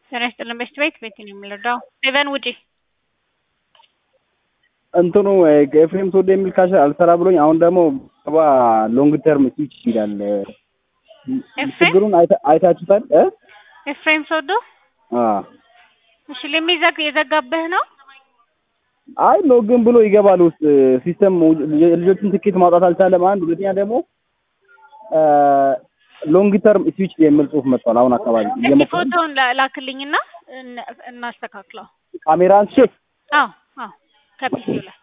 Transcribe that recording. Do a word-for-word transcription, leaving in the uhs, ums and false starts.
ተነስተን በስት ቤት ቤት ነው የሚለዳው ኢቨን ውጪ እንትኑ ኤፍሬም ሶዶ የሚል ካሽ አልሰራ ብሎኝ አሁን ደግሞ ባባ ሎንግ ተርም ስዊች ይላል። ችግሩን አይታችሁታል እ ኤፍሬም ሶዶ አ እሺ ለሚዘግ የዘጋበህ ነው። አይ ሎግን ብሎ ይገባል ውስጥ ሲስተም ልጆችን ትኬት ማውጣት አልቻለም። አንድ ሁለተኛ ደግሞ ሎንግ ተርም ስዊች የሚል ጽሁፍ መጥቷል። አሁን አካባቢ ፎቶውን ላክልኝና እናስተካክለው። ካሜራን ቼክ አዎ አዎ ከፒሲው ላይ